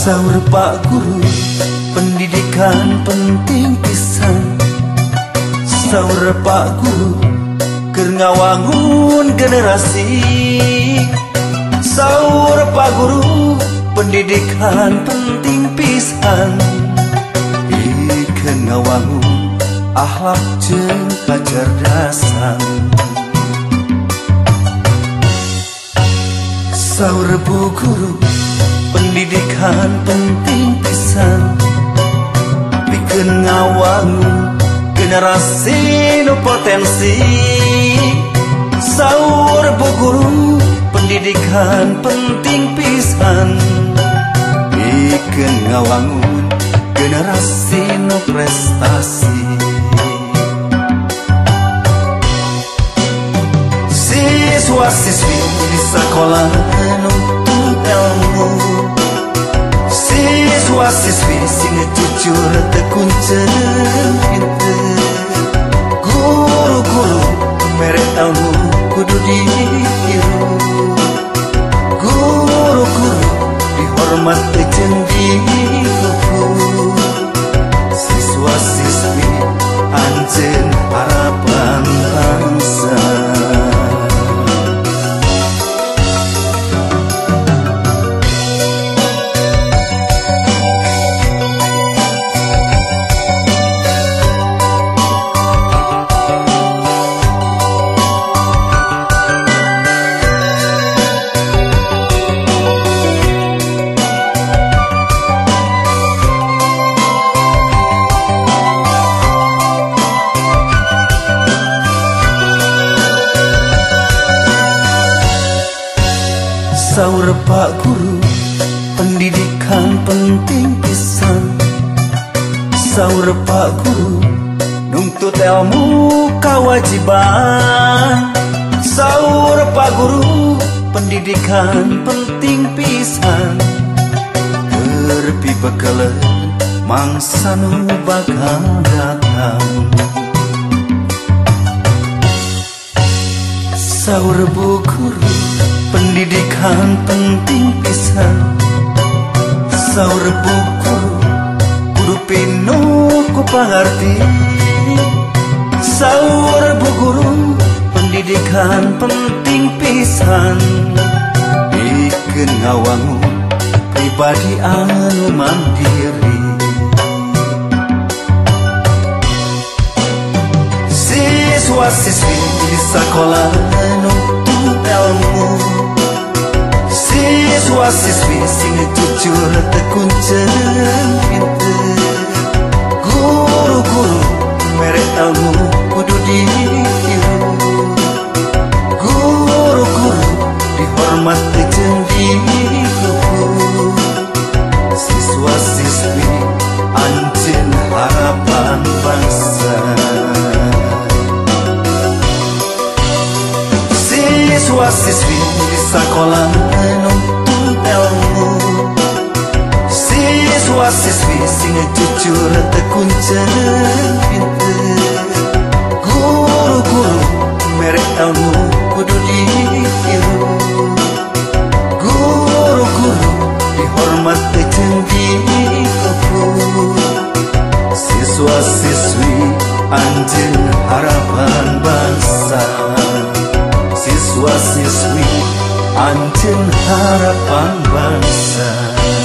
Saur Pak Guru, pendidikan penting pisan. Saur Pak Guru, keur ngawangun generasi. Saur Pak Guru, pendidikan penting pisan. Pikeun ngawangun akhlak jeung kacerdasan. Saur Bu Guru, pendidikan penting pisan. Pikeun ngawangun generasi nu potensi. Saur Bu Guru, pendidikan penting pisan. Pikeun ngawangun generasi nu prestasi. Siswa-siswi di sekolah nuntut ilmu. Siswa-siswi sing jujur tekuncen pinter. Guru-guru mere ilmu kudu ditiru. Guru-guru dihormat jeung dihukum. Siswa-siswi anjeun harapan bangsa. Saur Pak Guru, pendidikan penting pisan. Saur Pak Guru, nuntut ilmu kawajiban. Saur Pak Guru, pendidikan penting pisan. Keur pibekeleun mangsa nu bakal datang. Saur Bu Guru, pendidikan penting pisan. Saur Bu Guru, kudu pinuh ku pangarti. Saur Bu Guru, pendidikan penting pisan. Pikeun ngawangun pribadi anu mandiri. Siswa-siswi di sekolah nuntut ilmu. Siswa-siswi sing jujur tekuncen pinter. Guru-guru mere ilmu kudu ditiru. Guru-guru dihormat jeung dihukum. Siswa-siswi anjeun harapan bangsa. Siswa-siswi di sekolah nuntut ilmu. Siswa-siswi sing jujur tekuncen pinter. Guru-guru mere ilmu kudu ditiru. Guru-guru dihormat jeung dihukum. Siswa-siswi anjeun harapan bangsa. Siswa-siswi anjeun harapan bangsa.